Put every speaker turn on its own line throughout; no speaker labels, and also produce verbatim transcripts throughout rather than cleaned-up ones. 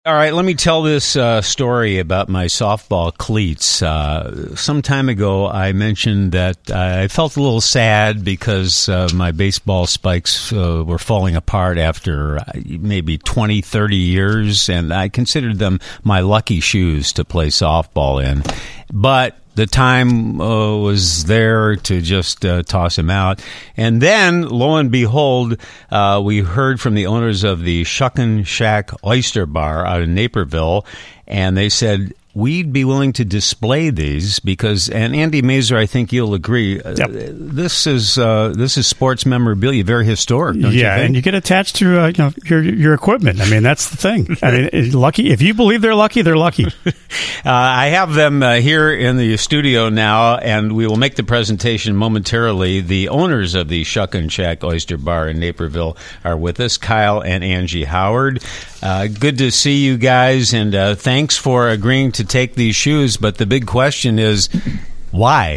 All right, let me tell this uh, story about my softball cleats. Uh, some time ago, I mentioned that I felt a little sad because uh, my baseball spikes uh, were falling apart after maybe twenty, thirty years, and I considered them my lucky shoes to play softball in. But the time uh, was there to just uh, toss him out. And then, lo and behold, uh, we heard from the owners of the Shuckin' Shack Oyster Bar out in Naperville, and they said, we'd be willing to display these because, and Andy Mazer, I think you'll agree,
yep.
uh, this is uh, this is sports memorabilia, very historic. Don't
yeah,
you think?
And you get attached to uh, you know, your your equipment. I mean, that's the thing. I mean, lucky if you believe they're lucky, they're lucky.
uh, I have them uh, here in the studio now, and we will make the presentation momentarily. The owners of the Shuckin' Shack Oyster Bar in Naperville are with us, Kyle and Angie Howard. Uh, good to see you guys, and uh, thanks for agreeing to take these shoes. But the big question is, why?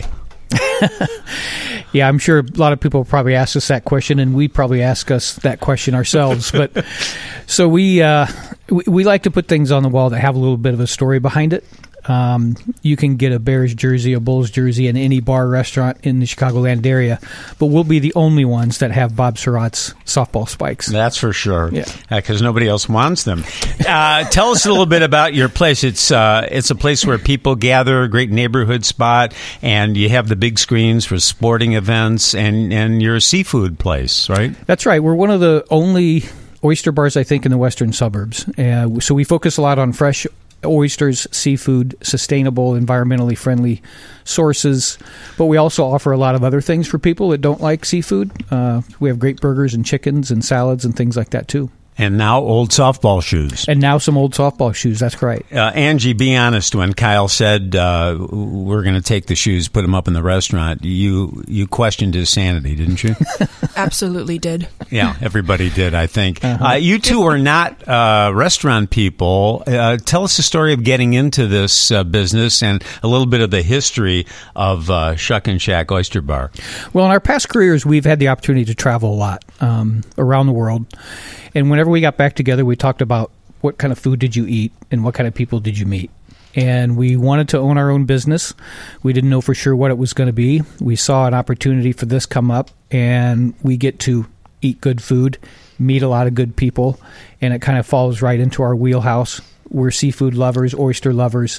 Yeah, I'm sure a lot of people probably ask us that question, and we probably ask us that question ourselves. But so we, uh, we we like to put things on the wall that have a little bit of a story behind it. Um, you can get a Bears jersey, a Bulls jersey in any bar, restaurant in the Chicagoland area, but we'll be the only ones that have Bob Surratt's softball spikes.
That's for sure.
Yeah,
because uh, nobody else wants them. Uh, tell us a little bit about your place. It's uh, it's a place where people gather, a great neighborhood spot, and you have the big screens for sporting events, and and you're a seafood place, right?
That's right. We're one of the only oyster bars, I think, in the western suburbs. Uh, so we focus a lot on fresh oysters, seafood, sustainable, environmentally friendly sources. But we also offer a lot of other things for people that don't like seafood. Uh, we have great burgers and chickens and salads and things like that, too.
And now old softball shoes.
And now some old softball shoes. That's right.
Uh, Angie, be honest. When Kyle said uh, we're going to take the shoes, put them up in the restaurant, you you questioned his sanity, didn't you?
Absolutely did.
Yeah, everybody did, I think.
Uh-huh.
Uh, you two are not uh, restaurant people. Uh, tell us the story of getting into this uh, business and a little bit of the history of uh, Shuckin' Shack Oyster Bar.
Well, in our past careers, we've had the opportunity to travel a lot um, around the world. And whenever we got back together, we talked about what kind of food did you eat and what kind of people did you meet. And we wanted to own our own business. We didn't know for sure what it was going to be. We saw an opportunity for this come up, and we get to eat good food, meet a lot of good people, and it kind of falls right into our wheelhouse. We're seafood lovers, oyster lovers,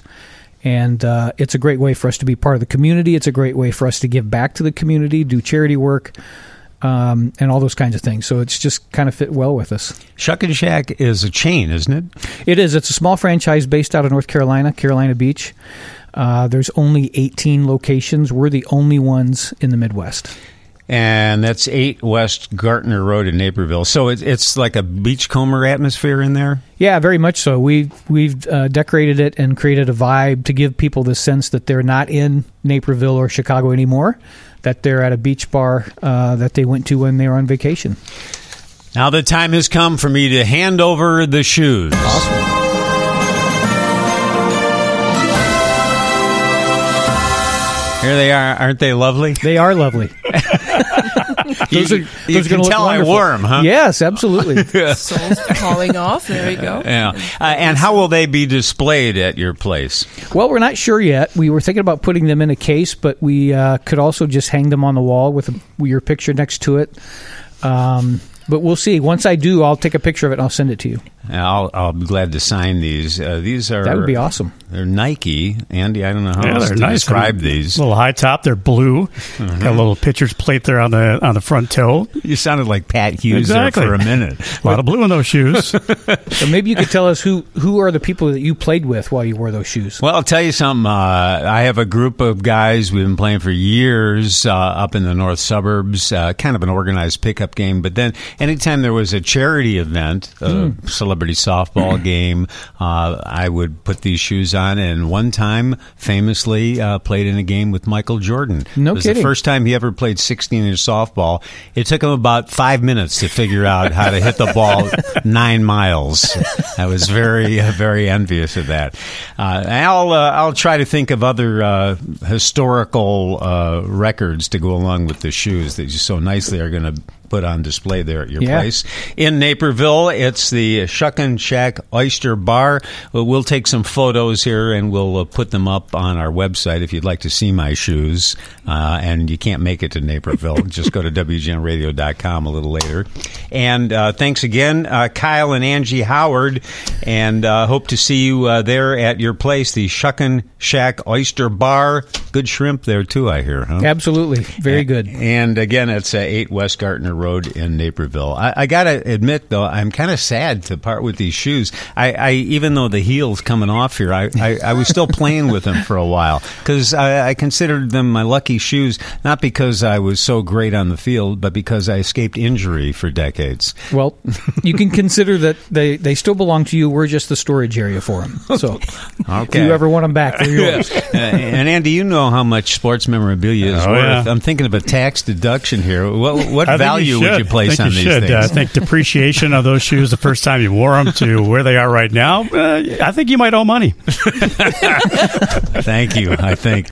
and uh, it's a great way for us to be part of the community. It's a great way for us to give back to the community, do charity work, Um, and all those kinds of things. So it's just kind of fit well with us.
Shuckin' Shack is a chain, isn't it?
It is. It's a small franchise based out of North Carolina, Carolina Beach. Uh, there's only eighteen locations. We're the only ones in the Midwest.
And that's eight West Gartner Road in Naperville. So it, it's like a beachcomber atmosphere in there?
Yeah, very much so. We've, we've uh, decorated it and created a vibe to give people the sense that they're not in Naperville or Chicago anymore, that they're at a beach bar uh, that they went to when they were on vacation.
Now the time has come for me to hand over the shoes.
Awesome.
Here they are. Aren't they lovely?
They are lovely. those
you
are,
you
those
can
are
tell I wore them, huh?
Yes, absolutely.
Soles falling off. There we go.
Yeah. Uh, and how will they be displayed at your place?
Well, we're not sure yet. We were thinking about putting them in a case, but we uh, could also just hang them on the wall with, a, with your picture next to it. Um, but we'll see. Once I do, I'll take a picture of it and I'll send it to you.
I'll, I'll be glad to sign these. Uh, these are
That would be awesome.
They're Nike. Andy, I don't know how
Yeah,
else
they're
to
nice.
describe
They're
these.
A little high top. They're blue. Mm-hmm. Got a little pitcher's plate there on the on the front toe.
You sounded like Pat Hughes
Exactly.
there for a minute.
A lot of blue in those shoes.
So maybe you could tell us who, who are the people that you played with while you wore those shoes.
Well, I'll tell you something. Uh, I have a group of guys we've been playing for years uh, up in the north suburbs, uh, kind of an organized pickup game. But then anytime there was a charity event, a mm. celebrity softball game, uh, I would put these shoes on. And one time, famously, uh, played in a game with Michael Jordan.
No
it was
kidding.
the first time he ever played sixteen-inch softball. It took him about five minutes to figure out how to hit the ball nine miles. I was very, uh, very envious of that. Uh, I'll, uh, I'll try to think of other uh, historical uh, records to go along with the shoes that you so nicely are going to put on display there at your
Yeah.
place. In Naperville, it's the Shuckin' Shack Oyster Bar. Well, we'll take some photos here and we'll uh, put them up on our website if you'd like to see my shoes. Uh, and you can't make it to Naperville. Just go to W G N radio dot com a little later. And uh, thanks again, uh, Kyle and Angie Howard. And uh, hope to see you uh, there at your place, the Shuckin' Shack Oyster Bar. Good shrimp there, too, I hear, huh?
Absolutely. Very good.
And again, it's uh, eight West Gartner Road in Naperville. I, I got to admit, though, I'm kind of sad to part with these shoes. I, I even though the heel's coming off here, I, I, I was still playing with them for a while because I, I considered them my lucky shoes, not because I was so great on the field, but because I escaped injury for decades.
Well, you can consider that they, they still belong to you. We're just the storage area for them. So
Okay.
if you ever want them back, they're yours.
uh, and Andy, you know how much sports memorabilia is
Oh,
worth.
yeah.
I'm thinking of a tax deduction here. What, what
I think
value would
should.
you place
I
on
think
these
you should.
things?
Uh, I think depreciation of those shoes the first time you wore them to where they are right now, uh, I think you might owe money.
Thank you, I think.